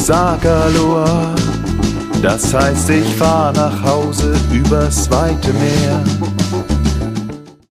sag Aloha. Das heißt, ich fahr nach Hause übers weite Meer.